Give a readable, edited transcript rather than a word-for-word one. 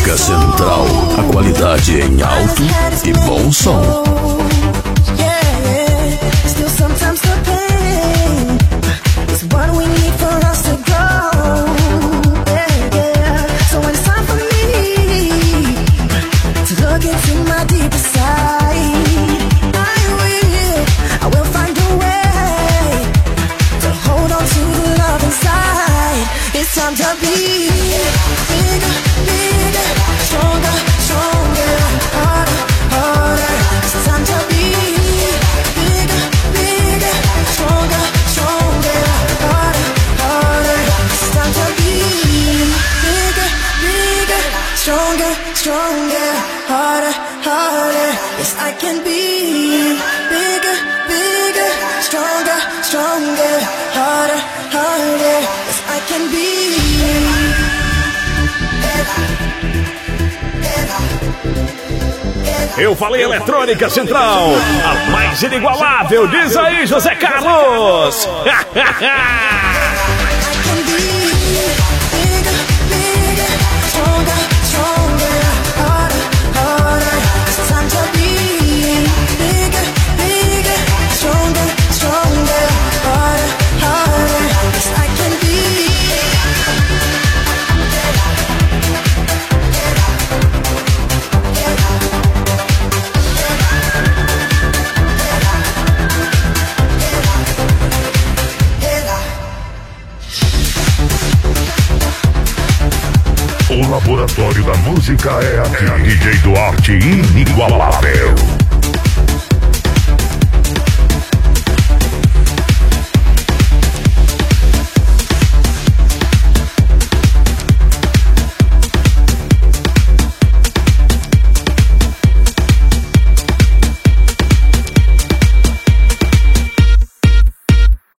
Eletrônica Central, a qualidade em alto e bom som. Time to be bigger, bigger, stronger, stronger, harder, harder. It's time to be bigger, bigger, stronger, stronger, harder, harder. It's time to be bigger, bigger, stronger, stronger, harder, harder. Yes, I can be bigger, bigger, stronger, stronger, harder, harder. Yes, I can be. Eu falei Eletrônica Central, a mais inigualável, diz aí José Carlos. O laboratório da música é aqui. DJ Duarte inigualável.